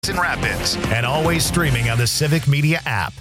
Rapids, and always streaming on the Civic Media app.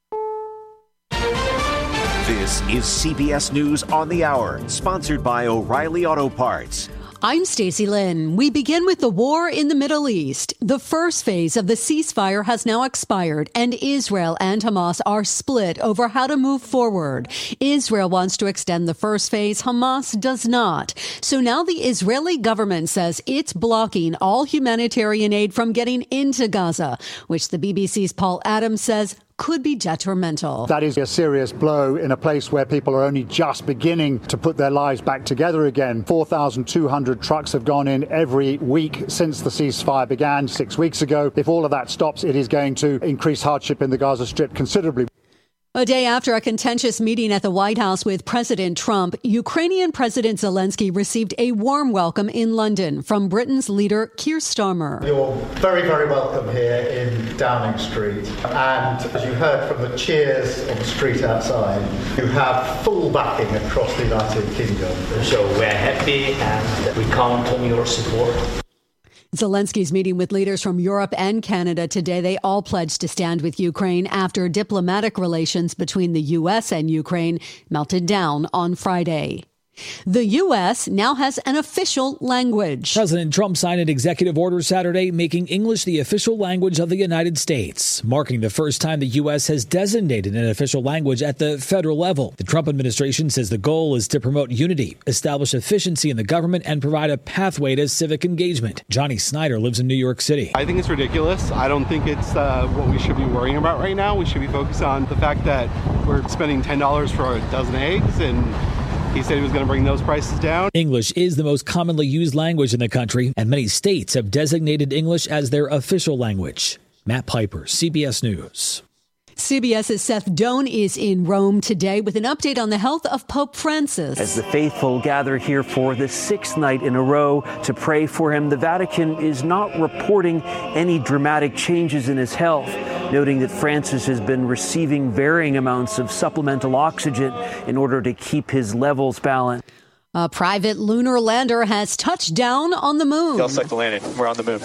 This is CBS News on the Hour, sponsored by O'Reilly Auto Parts. I'm Stacey Lynn. We begin with the war in the Middle East. The first phase of the ceasefire has now expired, and Israel and Hamas are split over how to move forward. Israel wants to extend the first phase. Hamas does not. So now the Israeli government says it's blocking all humanitarian aid from getting into Gaza, which the BBC's Paul Adams says could be detrimental. That is a serious blow in a place where people are only just beginning to put their lives back together again. 4,200 trucks have gone in every week since the ceasefire began 6 weeks ago. If all of that stops, it is going to increase hardship in the Gaza Strip considerably. A day after a contentious meeting at the White House with President Trump, Ukrainian President Zelensky received a warm welcome in London from Britain's leader Keir Starmer. You're very, very welcome here in Downing Street. And as you heard from the cheers on the street outside, you have full backing across the United Kingdom. So we're happy and we count on your support. Zelensky's meeting with leaders from Europe and Canada today. They all pledged to stand with Ukraine after diplomatic relations between the U.S. and Ukraine melted down on Friday. The U.S. now has an official language. President Trump signed an executive order Saturday making English the official language of the United States, marking the first time the U.S. has designated an official language at the federal level. The Trump administration says the goal is to promote unity, establish efficiency in the government, and provide a pathway to civic engagement. Johnny Snyder lives in New York City. I think it's ridiculous. I don't think it's what we should be worrying about right now. We should be focused on the fact that we're spending $10 for a dozen eggs, and he said he was going to bring those prices down. English is the most commonly used language in the country, and many states have designated English as their official language. Matt Piper, CBS News. CBS's Seth Doan is in Rome today with an update on the health of Pope Francis. As the faithful gather here for the sixth night in a row to pray for him, the Vatican is not reporting any dramatic changes in his health, noting that Francis has been receiving varying amounts of supplemental oxygen in order to keep his levels balanced. A private lunar lander has touched down on the moon. Y'all suck the landing. We're on the moon.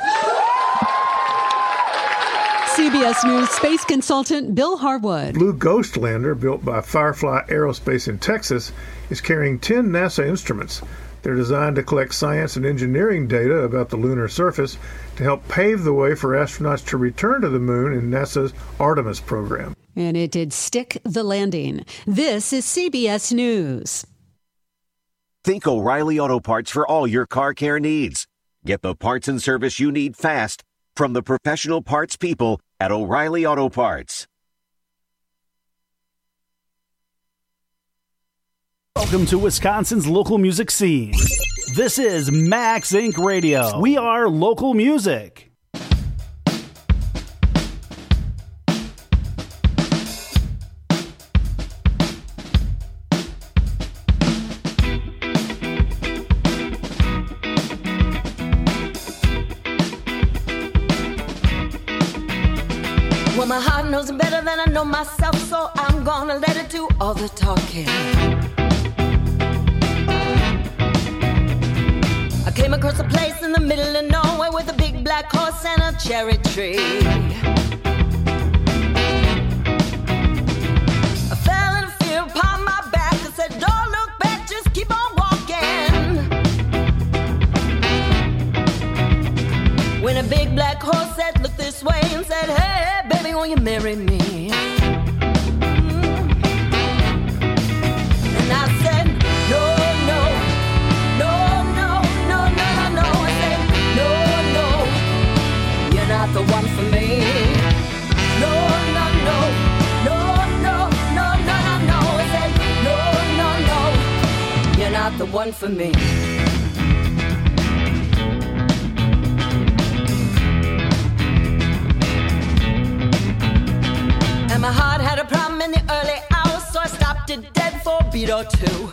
CBS News space consultant Bill Harwood. Blue Ghost lander, built by Firefly Aerospace in Texas, is carrying 10 NASA instruments. They're designed to collect science and engineering data about the lunar surface to help pave the way for astronauts to return to the moon in NASA's Artemis program. And it did stick the landing. This is CBS News. Think O'Reilly Auto Parts for all your car care needs. Get the parts and service you need fast from the professional parts people at O'Reilly Auto Parts. Welcome to Wisconsin's local music scene. This is Max Inc. Radio. We are local music. Well, my heart knows it better than I know myself, so I'm gonna let it do all the talking. I came across a place in the middle of nowhere with a big black horse and a cherry tree. I fell in fear upon my back and said, don't look back, just keep on walking. When a big black horse said, look this way, and said, hey, baby, will you marry me? And I said, no, no, no, no, no, no, no, no. I said, no, no, you're not the one for me. No, no, no, no, no, no, no, no, no. I said, no, no, no, you're not the one for me. And my heart had a problem in the early hours, so I stopped it dead for a beat or two.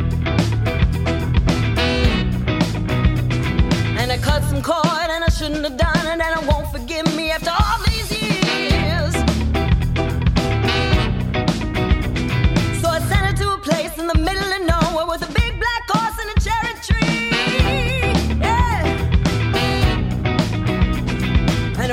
And I cut some cord and I shouldn't have done it, and I won't forgive me after all these years. So I sent her to a place in the middle of nowhere with a big black horse and a cherry tree. Yeah.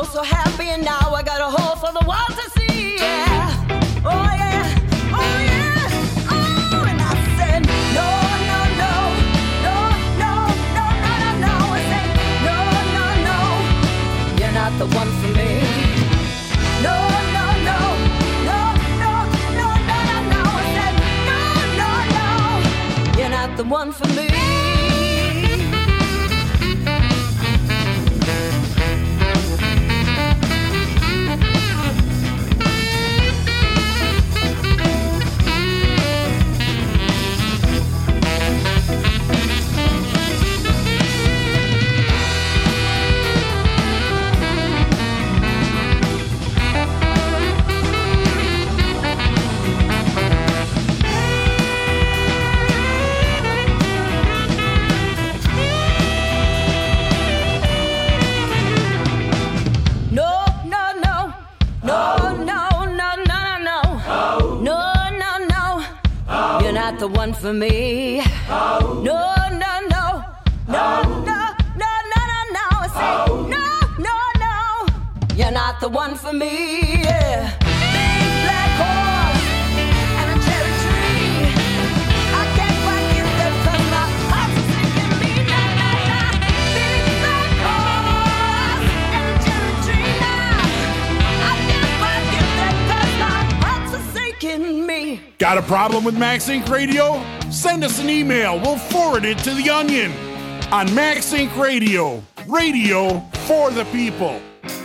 so happy, and now I got a hole for the world to see. Yeah. Oh yeah, oh yeah, oh. And I said no, no, no, no, no, no, no, no, no. I said no, no, no, you're not the one for me. No, no, no, no, no, no, no, no, no. I said no, no, no, you're not the one for me. The one for me. No, no, no, no, no, no, no, no, no. I say no, no, no, you're not the one for me. Yeah. Big black horse and a cherry tree. I can't quite get there 'cause my heart's sinking me. Na, na, na. Big black horse and a cherry tree. Now I can't quite get there 'cause my heart's sinking me. Got a problem with Max Inc. Radio? Send us an email. We'll forward it to The Onion on Max Inc. Radio. Radio for the people.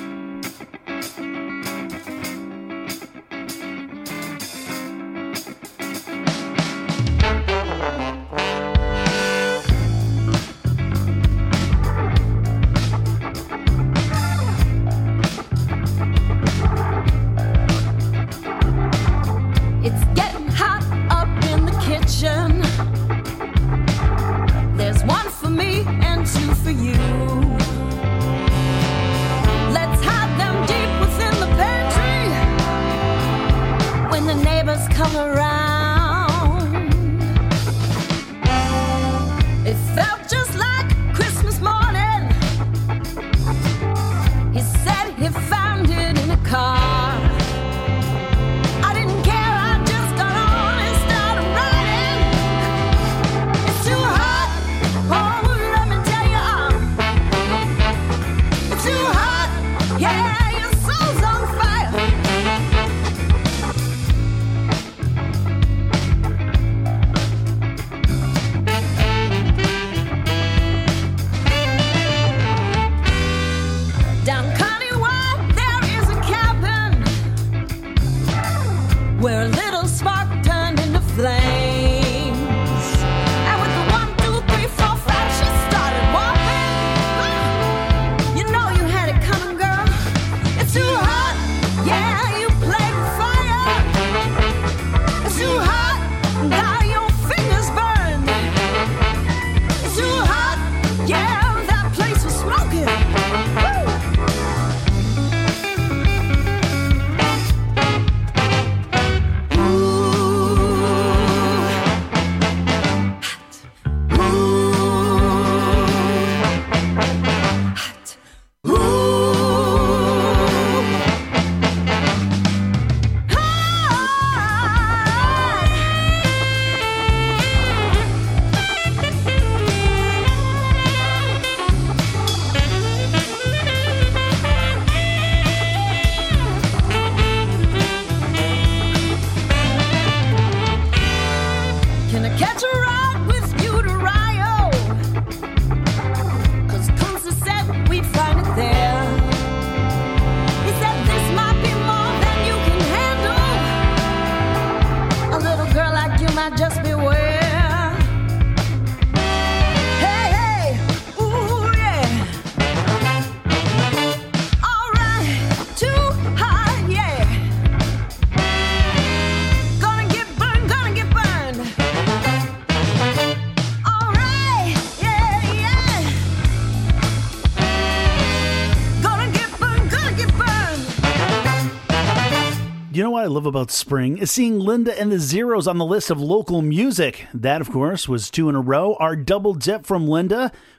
You know what I love about spring is seeing Linda and the Zeros on the list of local music. That, of course, was 2 in a row. Our double dip from Linda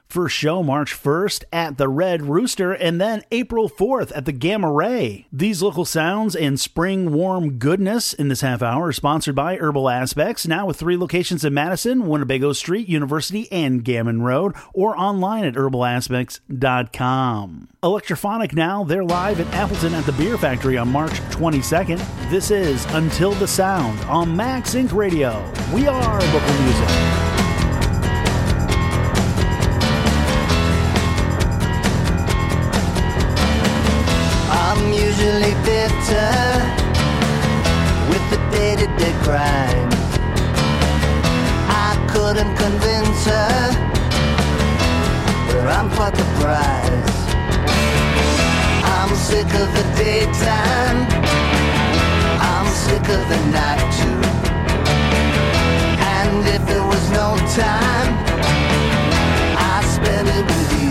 First show March 1st at the Red Rooster, and then April 4th at the Gamma Ray. These local sounds and spring warm goodness in this half hour are sponsored by Herbal Aspects, now with 3 locations in Madison, Winnebago Street, University, and Gammon Road, or online at herbalaspects.com. Electrophonic now, they're live in Appleton at the Beer Factory on March 22nd. This is Until the Sound on Max Inc. Radio. We are local music. I'm usually bitter with the day-to-day grind. I couldn't convince her that I'm quite the prize. I'm sick of the daytime, I'm sick of the night too. And if there was no time, I'd spend it with you.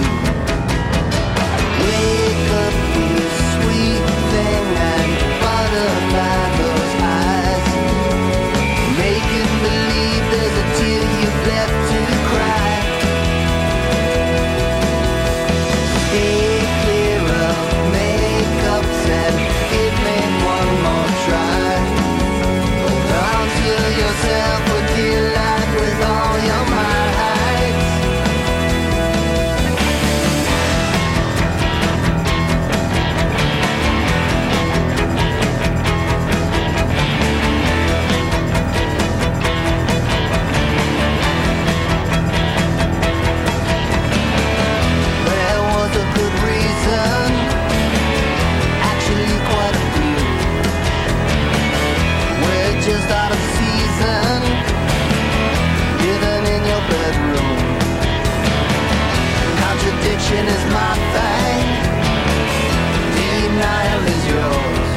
Wake up, you sweet thing, and butterfly those eyes. Making believe there's a tear you've left to cry. Stay clear of makeups and give me one more try. Hold on to yourself for dear life with all your might. Just out of season, living in your bedroom. Contradiction is my thing, denial is yours.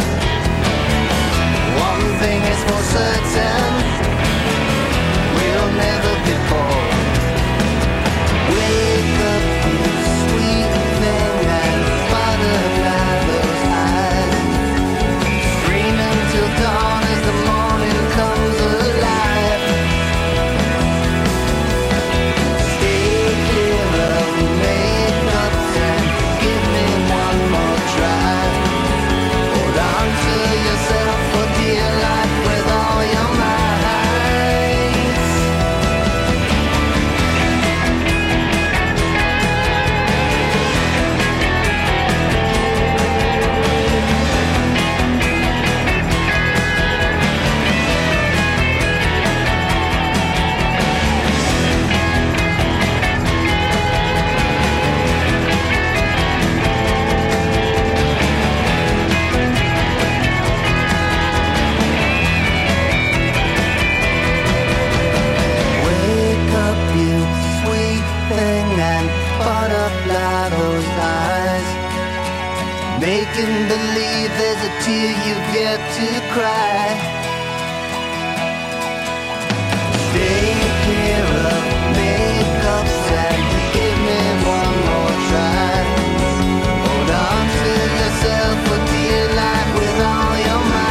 One thing is for certain, we'll never be bored. Wake up, you sweet thing, and butterfly those eyes. Screaming till dawn as the morning comes alive. Stay clear of makeups and give me one more try. Hold on to yourself for dear life with all your might. Wake up, you sweet thing, and butterfly those eyes. Making believe there's a tear you've yet to cry. Stay clear of makeups and give me one more try. Hold on to yourself for dear life with all your might.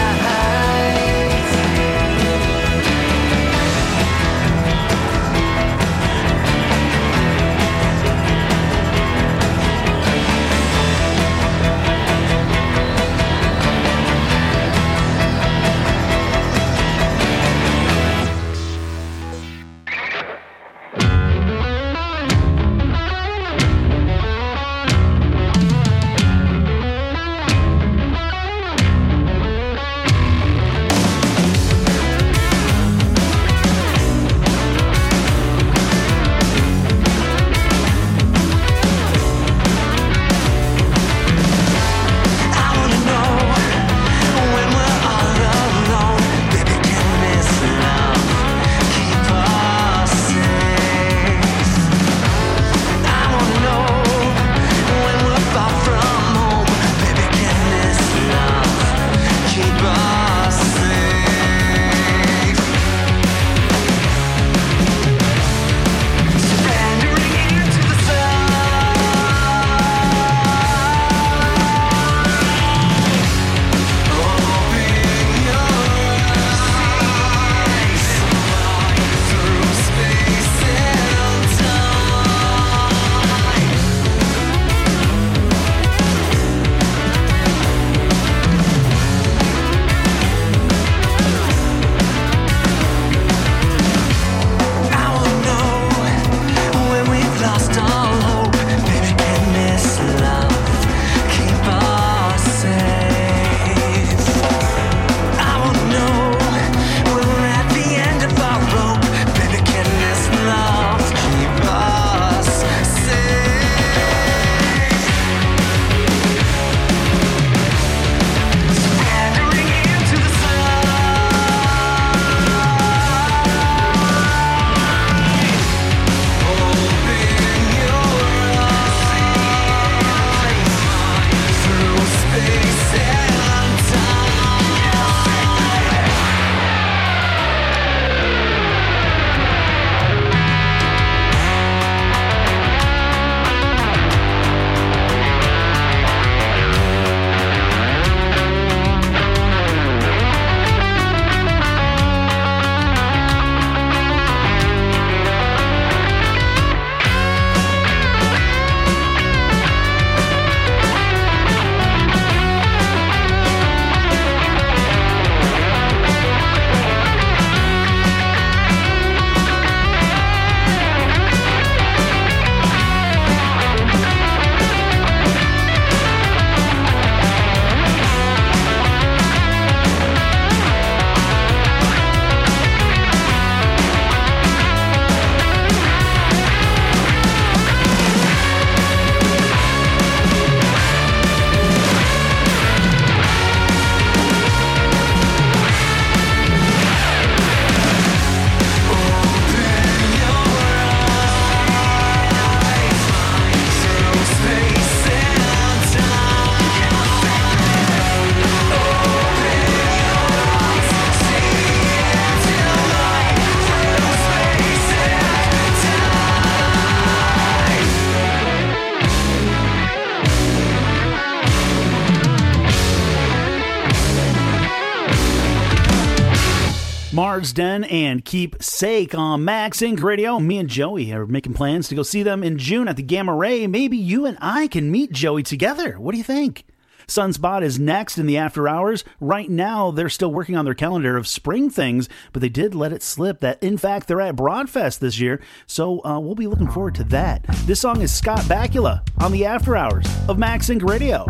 Marsden and Keepsake on Max Inc. Radio. Me and Joey are making plans to go see them in June at the Gamma Ray. Maybe you and I can meet Joey together. What do you think? Sunspot is next in the after hours. Right now, they're still working on their calendar of spring things, but they did let it slip that, in fact, they're at Broadfest this year, so we'll be looking forward to that. This song is Scott Bakula on the after hours of Max Inc. Radio.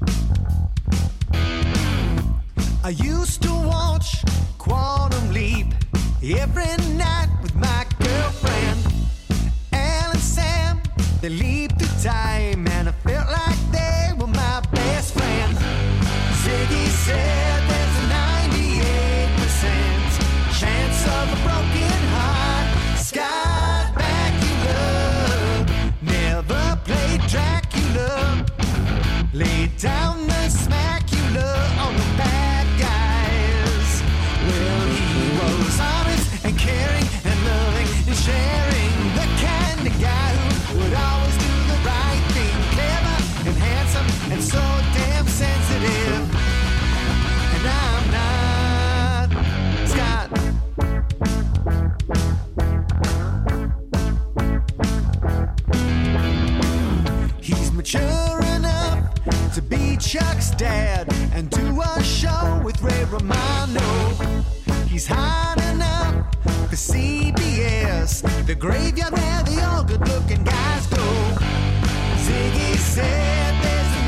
I used to watch Quantum Leap every night with my girlfriend. Al and Sam, they leaped through time, and I felt like they were my best friends. Ziggy said there's a 98% chance of a broken heart. Scott Bakula never played Dracula, laid down the smacula on the bad guys. Well, he was honest and caring and loving and sharing, the kind of guy who would always do the right thing, clever and handsome and so damn sensitive. And I'm not Scott. He's mature enough to be Chuck's dad and do a show with Ray Romano. He's hot enough for CBS, the graveyard where the all good-looking guys go. Ziggy said there's a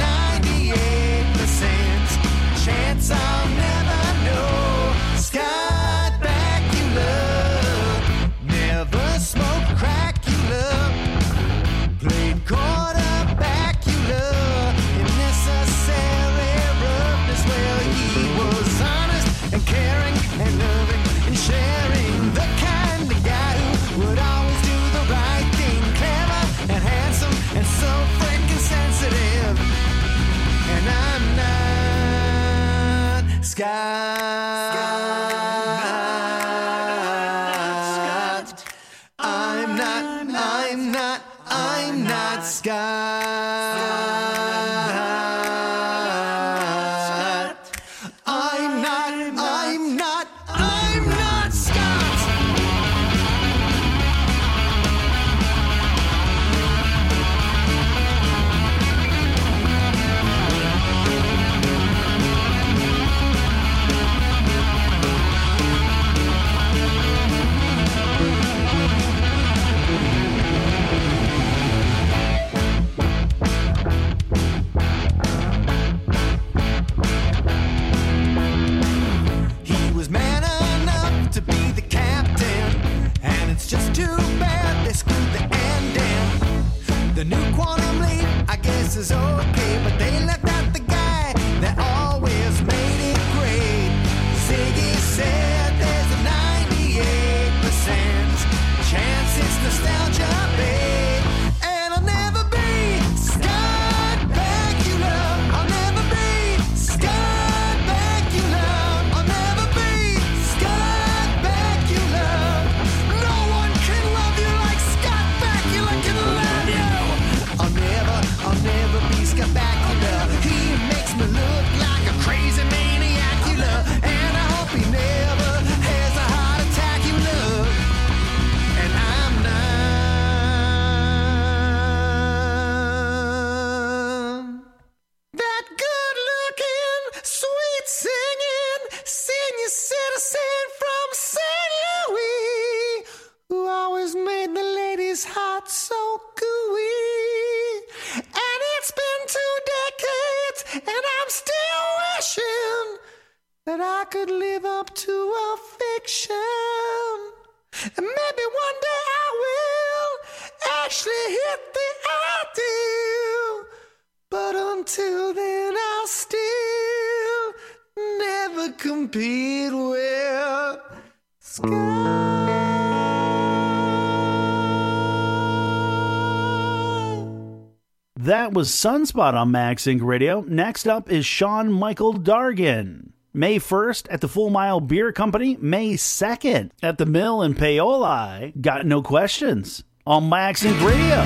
98% chance I'll never know. Scott Bakula never smoked Cracula, played quarterback-ula in necessary roughness. Well, he was honest and caring and loving and sharing, the kind of guy who would always do the right thing, clever and handsome and so freaking sensitive. And I'm not Scott. I'm not Scott. I'm not Scott. He was man enough to be the captain, and it's just too bad they screwed the ending. The new Quantum Leap, I guess, is okay, but they left out the guy that always made it great. Ziggy said there's a 98% chance it's nostalgia bait, and I'll never be Scott Bakula. I'll never be Scott Bakula. I'll never be Scott Bakula. No one can love you like Scott Bakula can love you. I'll never be Scott Bakula. He makes me look like a crazy maniac-ula, and I hope he never has a heart attack, you love. And I'm not that good-looking, sweet-singing senior citizen from St. Louis, who always made the ladies' heart so gooey. And it's been 2 decades, and I'm still wishing that I could live up to a fiction. And maybe one day I will actually hit the ideal. But until then, I'll still never compete with Scott. That was Sunspot on Max Inc. Radio. Next up is Sean Michael Dargan. May 1st at the Full Mile Beer Company. May 2nd at the Mill in Paoli. Got No Questions on Max Inc. Radio.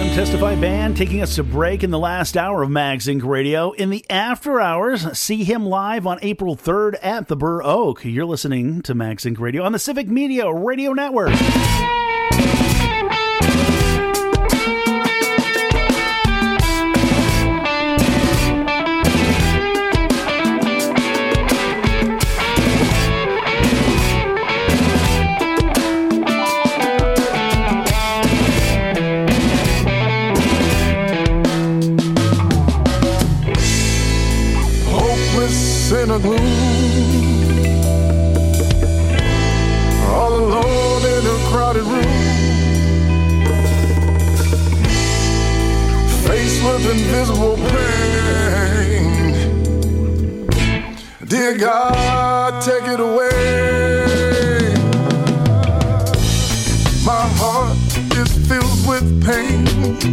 FM Testify Band taking us to break in the last hour of Mags Inc. Radio. In the after hours, see him live on April 3rd at the Burr Oak. You're listening to Mags Inc. Radio on the Civic Media Radio Network. In a gloom, all alone in a crowded room, faced with invisible pain. Dear God, take it away. My heart is filled with pain,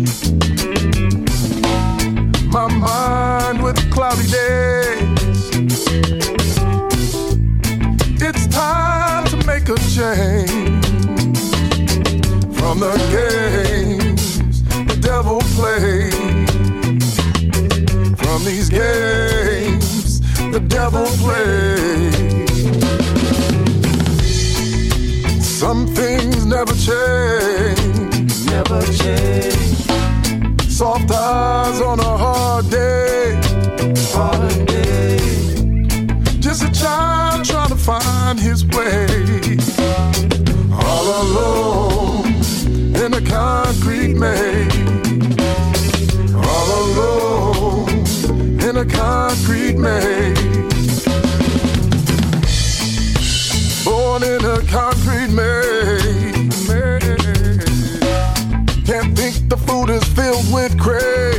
my mind with cloudy days. It's time to make a change from the games the devil plays. From these games the devil plays. Some things never change, never change. Soft eyes on a hard day, hard day. Just a child trying to find his way, all alone in a concrete maze, all alone in a concrete maze, born in a concrete maze. Can't think the food is filled with craze.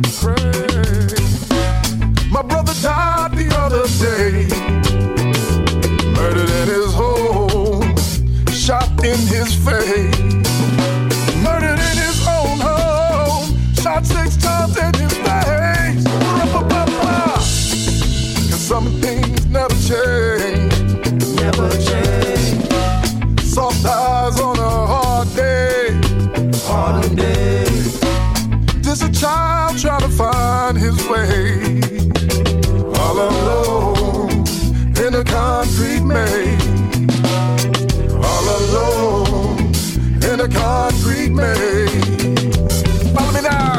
My brother died the other day, murdered in his home, shot in his face. Murdered in his own home, shot 6 times in his face. 'Cause some things never change, never change. Soft eyes on a hard day, hard day. Just a child trying to find his way, all alone in a concrete maze, all alone in a concrete maze. Follow me now.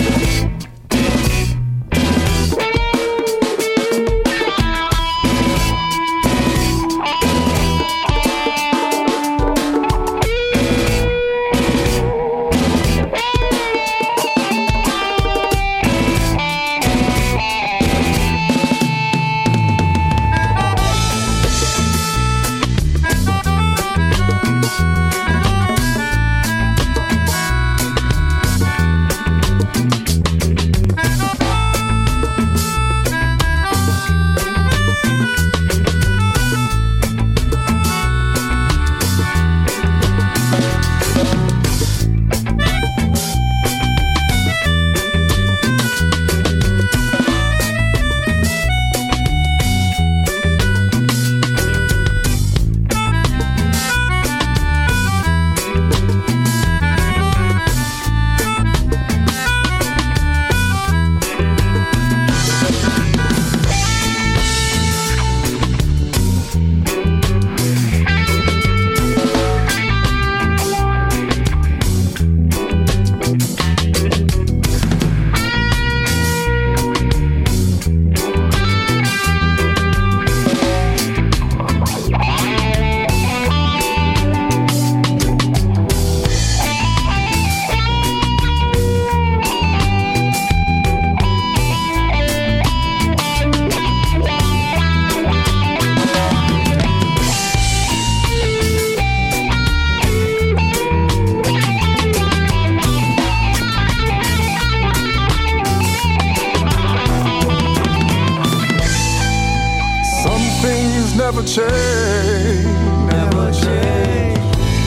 never change, never change.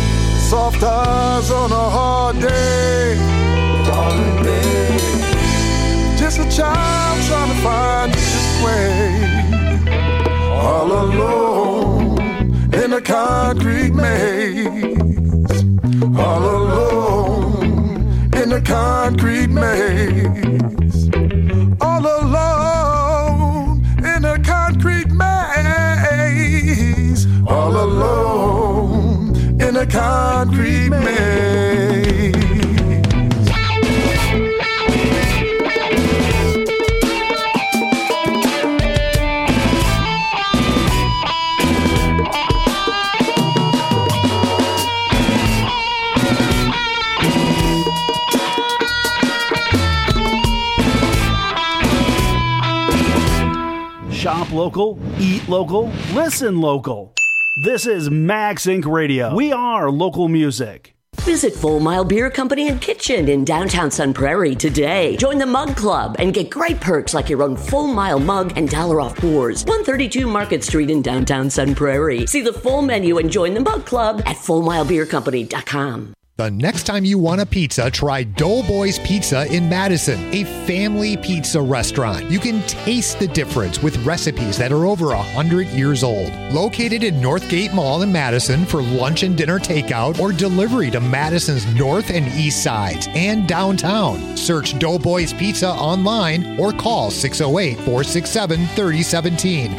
Soft eyes on a hard day, falling day. Just a child trying to find his way, all alone in a concrete maze, all alone in a concrete maze. All alone in a concrete maze. All alone in a concrete maze. Shop local, eat local, listen local. This is Max Inc. Radio. We are local music. Visit Full Mile Beer Company and Kitchen in downtown Sun Prairie today. Join the Mug Club and get great perks like your own Full Mile mug and $1 off pours. 132 Market Street in downtown Sun Prairie. See the full menu and join the Mug Club at FullMileBeerCompany.com. The next time you want a pizza, try Doughboys Pizza in Madison, a family pizza restaurant. You can taste the difference with recipes that are over 100 years old. Located in Northgate Mall in Madison for lunch and dinner takeout or delivery to Madison's north and east sides and downtown. Search Doughboys Pizza online or call 608-467-3017.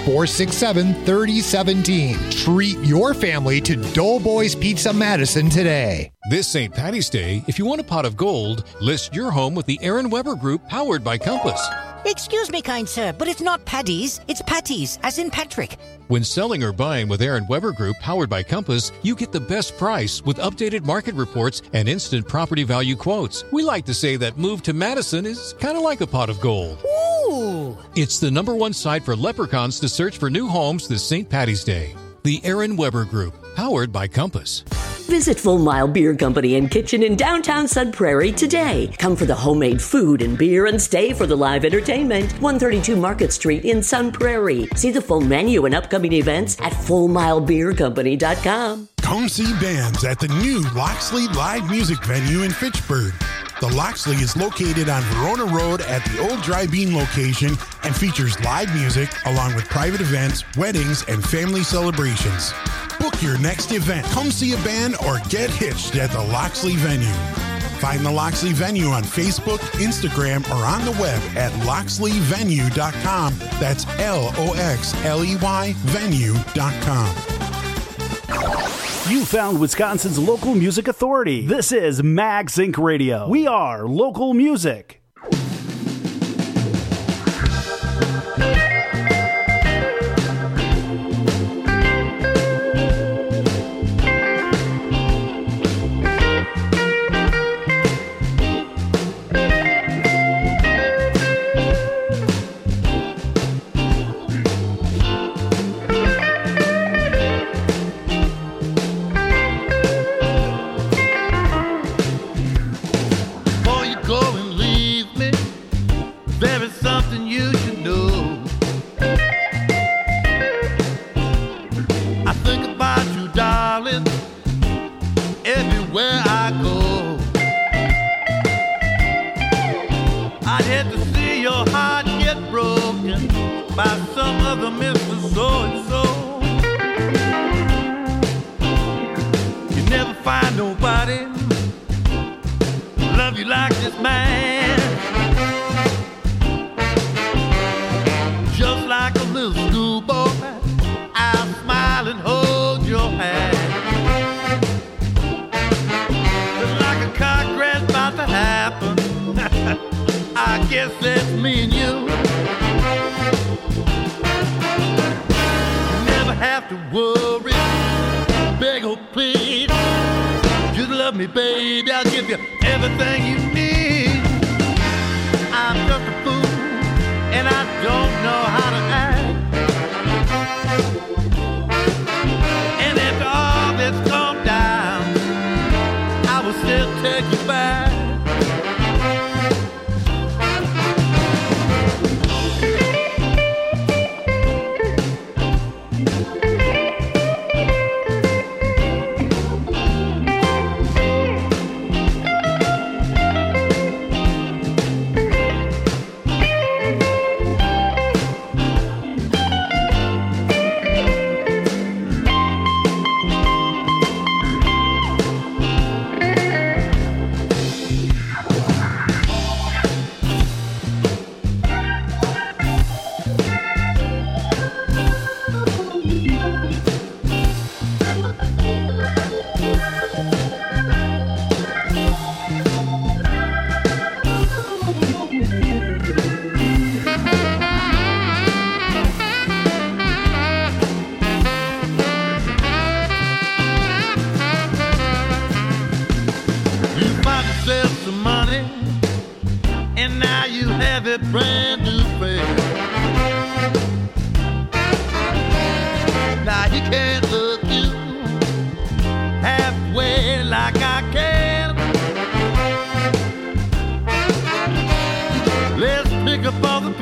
467-3017. Treat your family to Doughboys Pizza Madison today. This St. Paddy's Day, if you want a pot of gold, list your home with the Aaron Weber Group, powered by Compass. Excuse me, kind sir, but it's not Paddy's, it's Patties, as in Patrick. When selling or buying with Aaron Weber Group, powered by Compass, you get the best price with updated market reports and instant property value quotes. We like to say that move to Madison is kind of like a pot of gold. Ooh! It's the #1 site for leprechauns to search for new homes this St. Paddy's Day. The Aaron Weber Group, powered by Compass. Visit Full Mile Beer Company and Kitchen in downtown Sun Prairie today. Come for the homemade food and beer and stay for the live entertainment. 132 Market Street in Sun Prairie. See the full menu and upcoming events at FullMileBeerCompany.com. Come see bands at the new Loxley Live Music Venue in Fitchburg. The Loxley is located on Verona Road at the old Dry Bean location and features live music along with private events, weddings, and family celebrations. Book your next event, come see a band, or get hitched at the Loxley venue. Find the Loxley venue on Facebook, Instagram, or on the web at loxleyvenue.com. That's LOXLEY venue.com. You found Wisconsin's local music authority. This is Max Inc. Radio. We are local music.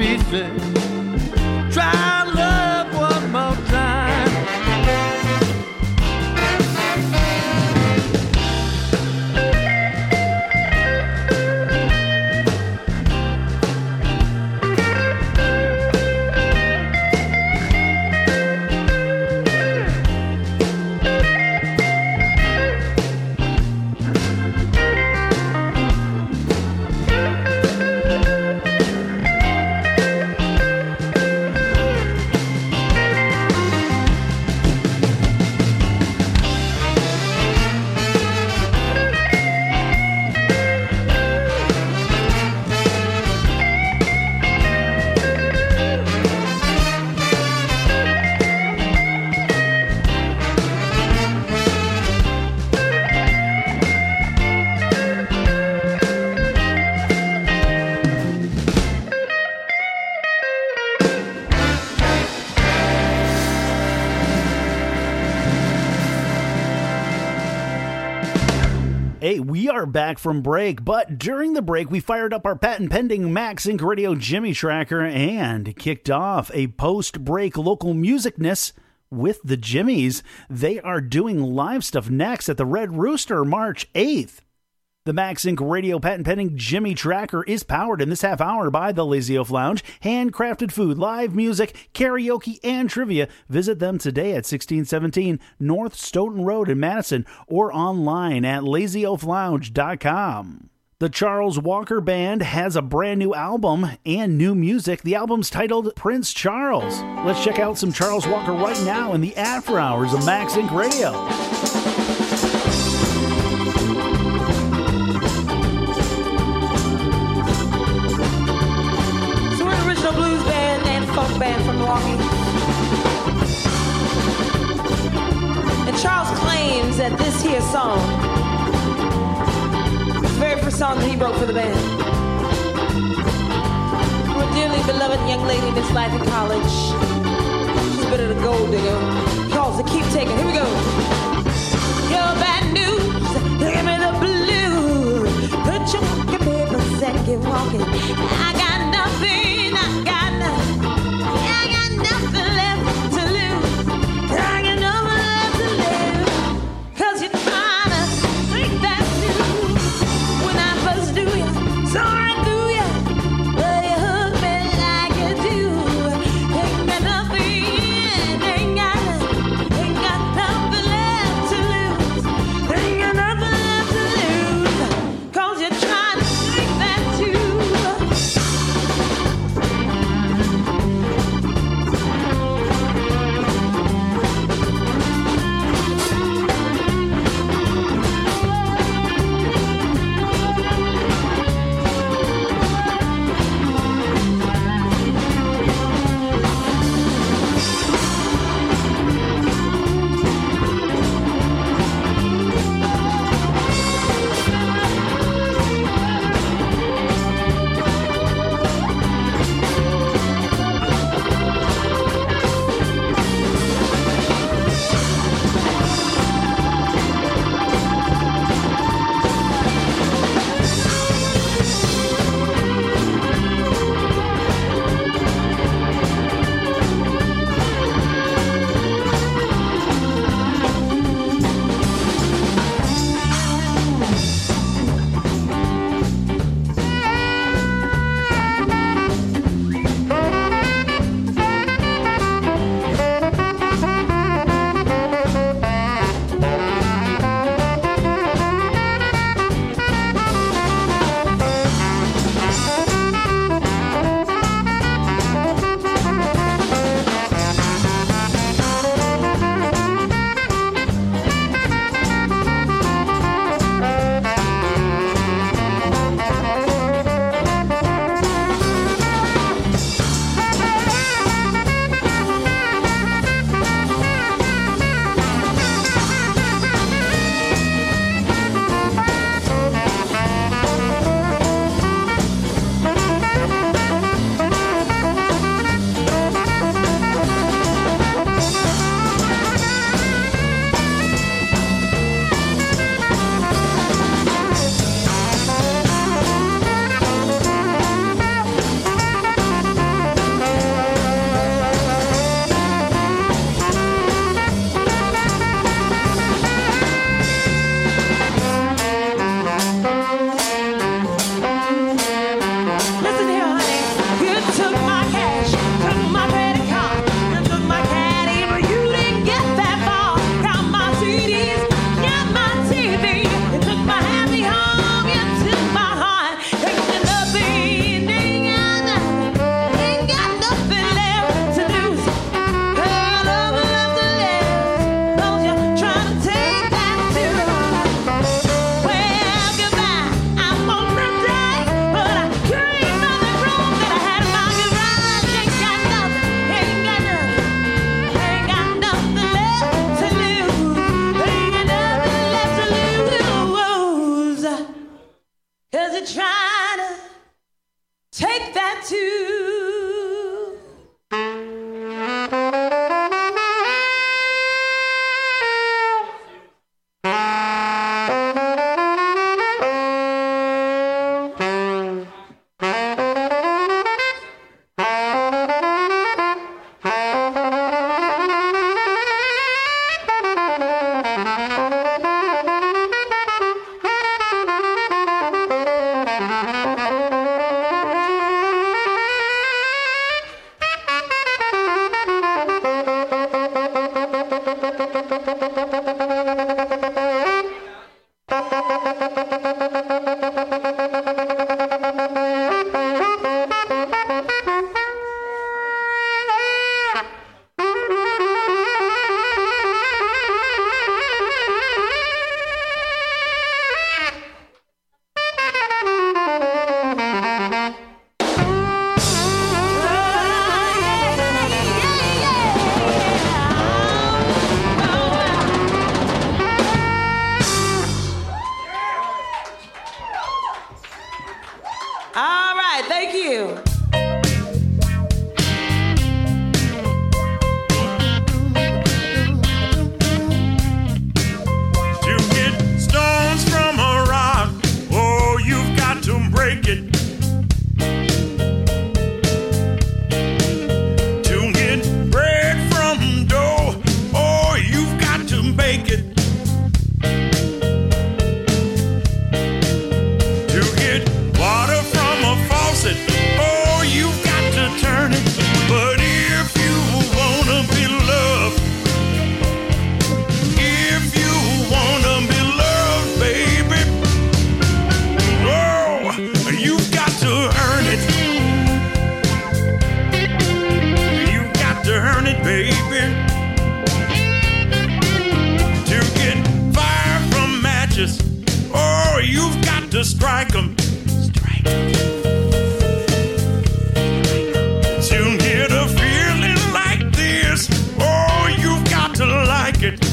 speechless. Try love one more time. Hey, we are back from break, but during the break, we fired up our patent-pending Max Inc. Radio Jimmy Tracker and kicked off a post-break local musicness with the Jimmies. They are doing live stuff next at the Red Rooster March 8th. The Max Inc. Radio patent-pending Jimmy Tracker is powered in this half hour by the Lazy Oaf Lounge. Handcrafted food, live music, karaoke, and trivia. Visit them today at 1617 North Stoughton Road in Madison or online at lazyoaflounge.com. The Charles Walker Band has a brand new album and new music. The album's titled Prince Charles. Let's check out some Charles Walker right now in the after hours of Max Inc. Radio. Blues band and folk band from Milwaukee. And Charles claims that this here song is the very first song that he wrote for the band. For a dearly beloved young lady in his life in college. She's a bit of a gold digger. He calls it Keep Taking. Here we go. Your bad news, give me the blues. Put your fucking papers and get walking. I got nothing. Ain't got nothing left to lose. really trying to take that too. All right, thank you. To get stones from a rock, oh, you've got to break it. To get bread from dough, oh, you've got to bake it. To get water from a faucet, oh, you've got to turn it. But if you wanna be loved, if you wanna be loved, baby, oh, you've got to earn it. You've got to earn it, baby. To get fire from matches, oh, you've got to strike 'em. To get a feeling like this, oh, you've got to like it.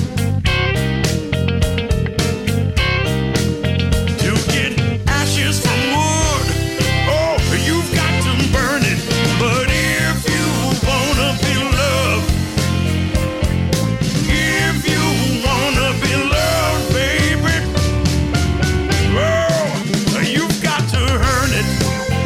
To get ashes from wood, oh, you've got to burn it. But if you wanna be loved, if you wanna be loved, baby, oh, you've got to earn it.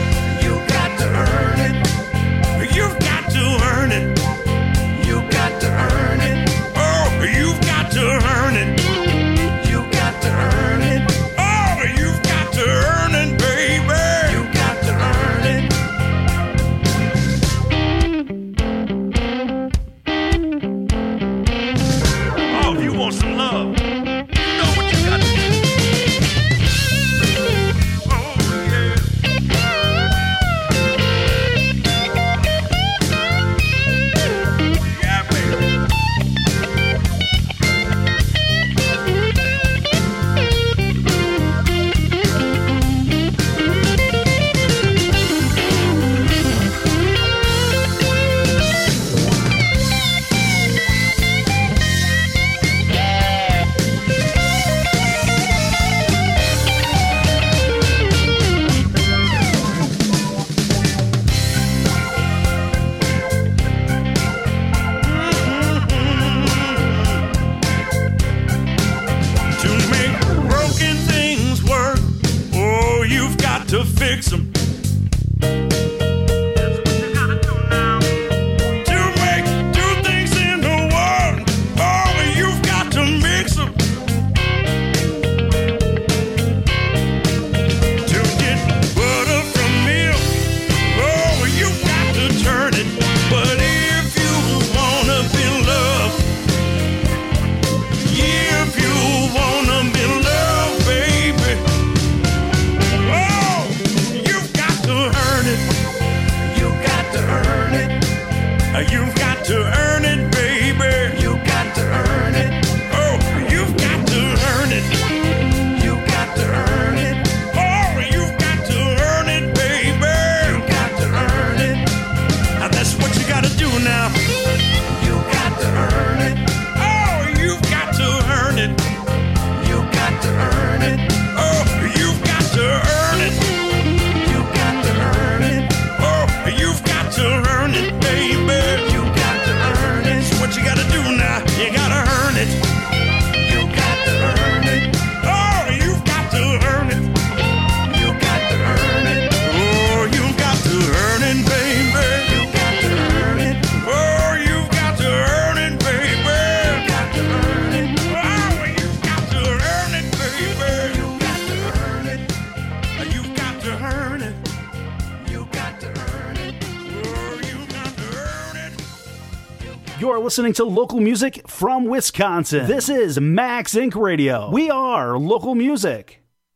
You're listening to local music from Wisconsin. This is Max Inc. Radio. We are local music.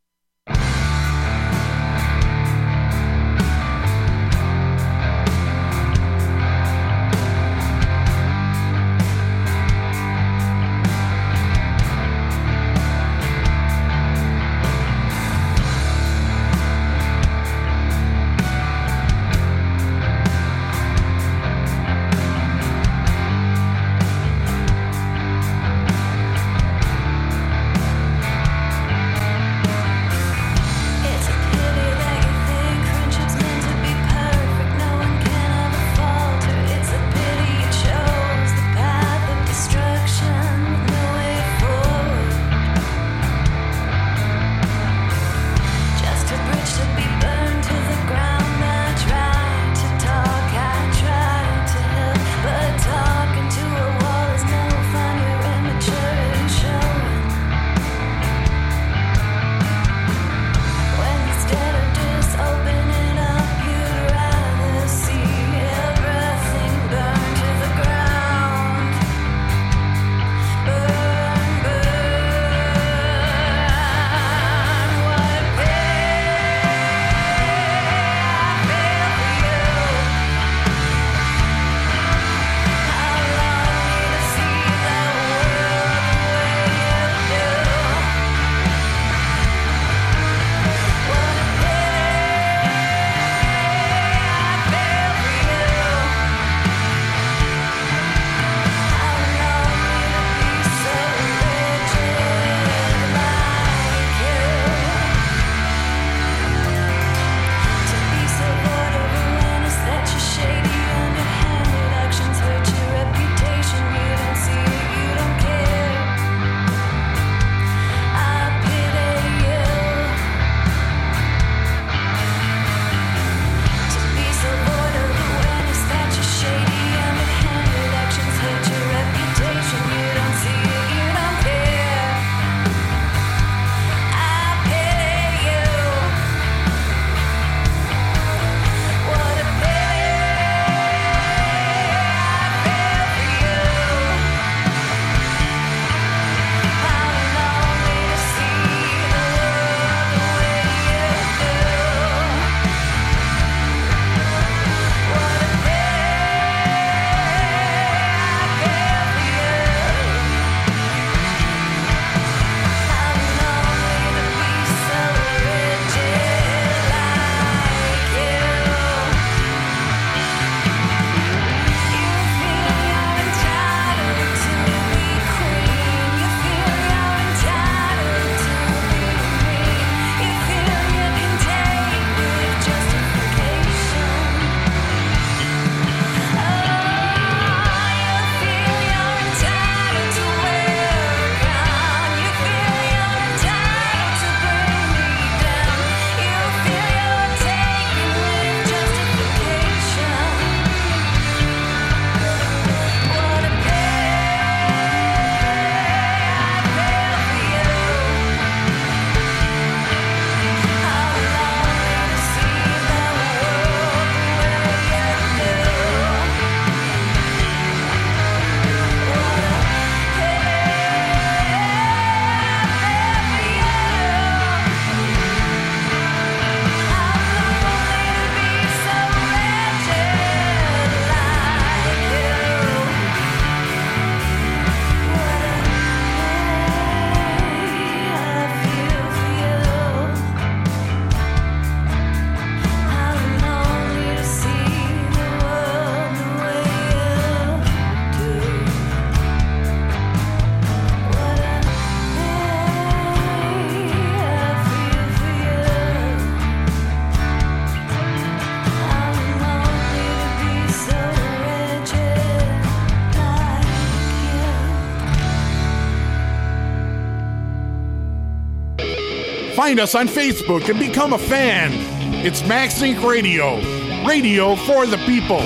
Find us on Facebook and become a fan. It's Max Inc. Radio. Radio for the people.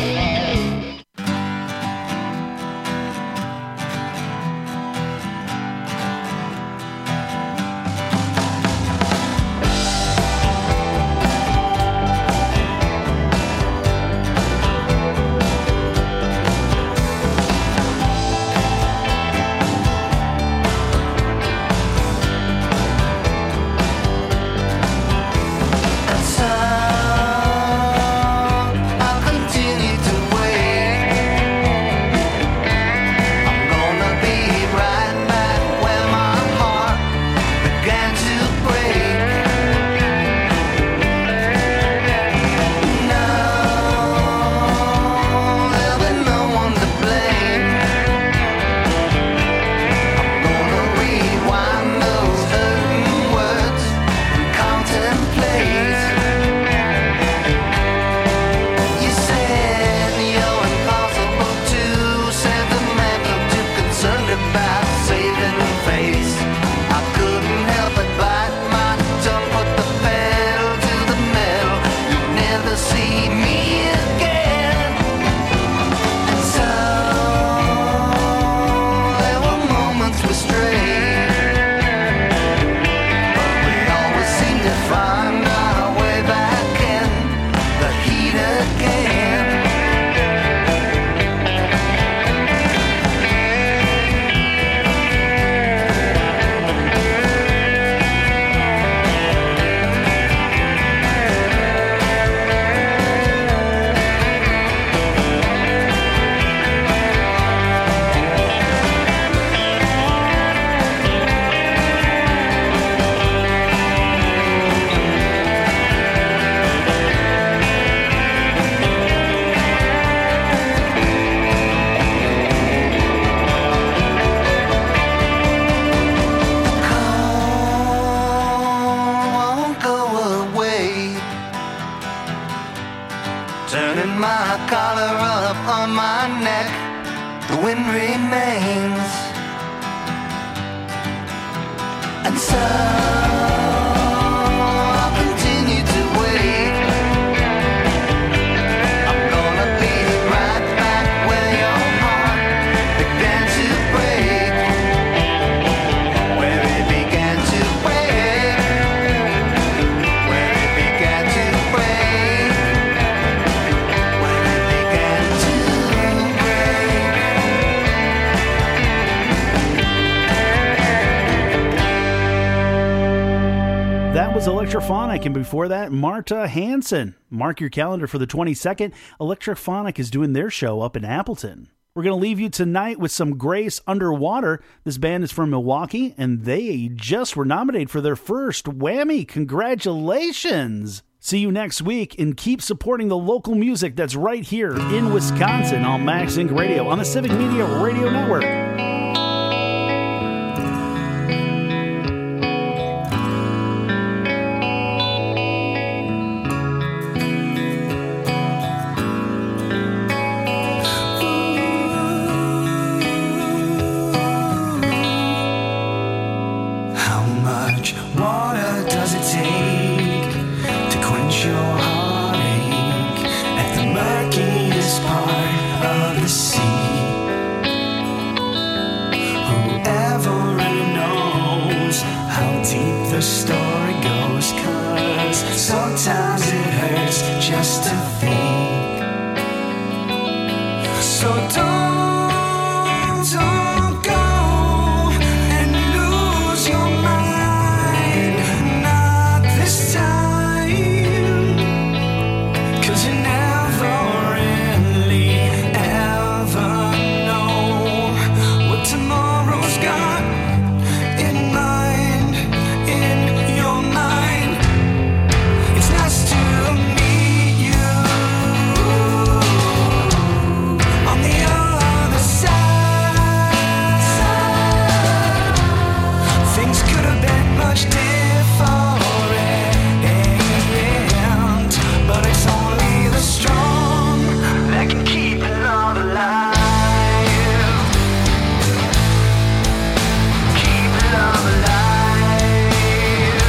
my collar up on my neck, the wind remains. And so I'll continue to wait. I'm gonna be right back where your heart began to break, where it began to break, where it began to break, where it began to That was Electrophonic, and before that, Marta Hansen. Mark your calendar for the 22nd. Electrophonic is doing their show up in Appleton. We're going to leave you tonight with some Grace Underwater. This band is from Milwaukee, and they just were nominated for their first Whammy. Congratulations! See you next week, and keep supporting the local music that's right here in Wisconsin on Max Inc. Radio on the Civic Media Radio Network. How much water does it take to quench your heartache at the murkiest part of the sea? Whoever really knows how deep the story goes, 'cause sometimes it hurts just to think. So don't go and lose your mind, not this time, 'cause you never really ever know what tomorrow's got in mind, in your mind. It's nice to meet you on the other side. Things could have been much different, but it's only the strong that can keep love alive. Keep love alive.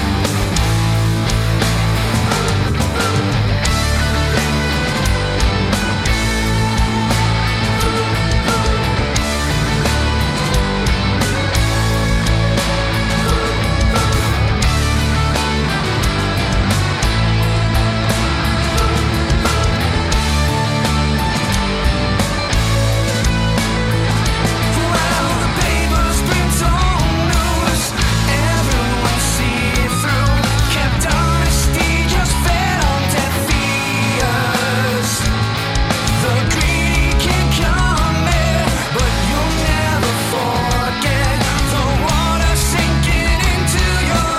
Well, the papers print on news, everyone see through. Kept honesty, just fed on deaf ears. The greedy can come in, but you'll never forget the water sinking into your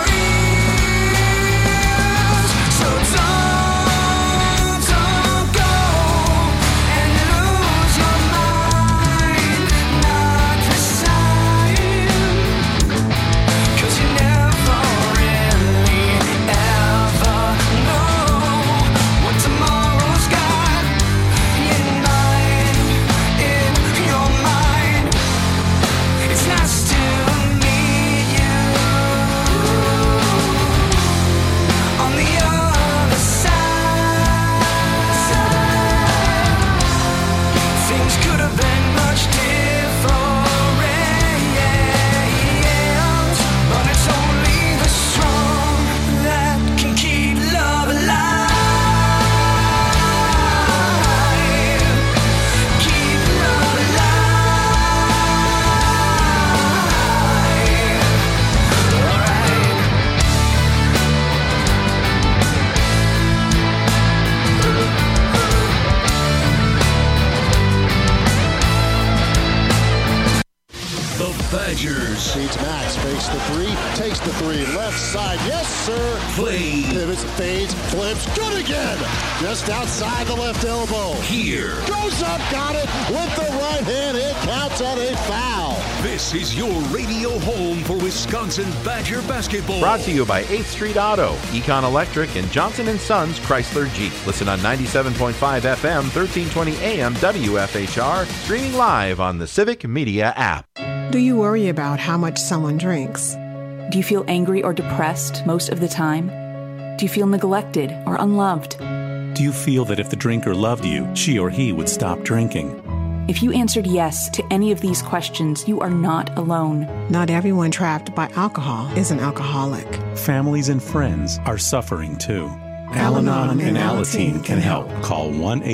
ears. So don't go and lose your mind, not this time, 'cause you never really ever know what tomorrow's got in mind, in your mind. It's nice to meet you on the other side. Things could have been much different, but it's only the strong that can keep love alive. Keep love alive. Alright. The Badgers. Feeds Max, fakes the three, takes the three, left side, yes sir. Play. Pivots, fades, flips, good again. Just outside the left elbow. Here. Goes up, got it with the right hand. It counts on a foul. This is your radio home for Wisconsin Badger basketball. Brought to you by 8th Street Auto, Econ Electric, and Johnson & Sons Chrysler Jeep. Listen on 97.5 FM, 1320 AM, WFHR, streaming live on the Civic Media app. Do you worry about how much someone drinks? Do you feel angry or depressed most of the time? Do you feel neglected or unloved? Do you feel that if the drinker loved you, she or he would stop drinking? If you answered yes to any of these questions, you are not alone. Not everyone trapped by alcohol is an alcoholic. Families and friends are suffering too. Al-Anon and Alateen can help. Call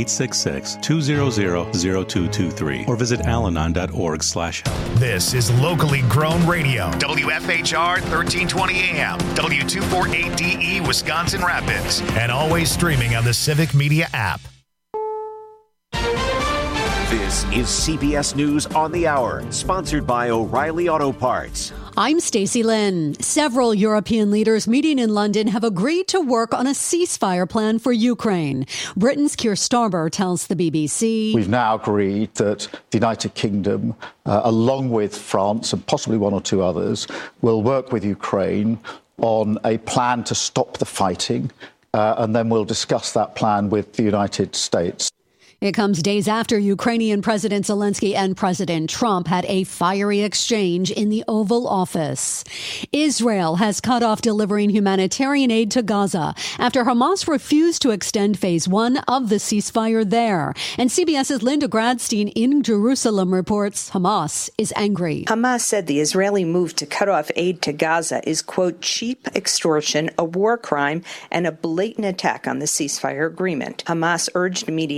1-866-200-0223 or visit alanon.org/help. This is locally grown radio. WFHR 1320 AM, W248DE, Wisconsin Rapids, and always streaming on the Civic Media app. This is CBS News on the Hour, sponsored by O'Reilly Auto Parts. I'm Stacey Lynn. Several European leaders meeting in London have agreed to work on a ceasefire plan for Ukraine. Britain's Keir Starmer tells the BBC. We've now agreed that the United Kingdom, along with France and possibly one or two others, will work with Ukraine on a plan to stop the fighting, and then we'll discuss that plan with the United States. It comes days after Ukrainian President Zelensky and President Trump had a fiery exchange in the Oval Office. Israel has cut off delivering humanitarian aid to Gaza after Hamas refused to extend phase 1 of the ceasefire there. And CBS's Linda Gradstein in Jerusalem reports Hamas is angry. Hamas said the Israeli move to cut off aid to Gaza is, quote, cheap extortion, a war crime, and a blatant attack on the ceasefire agreement. Hamas urged media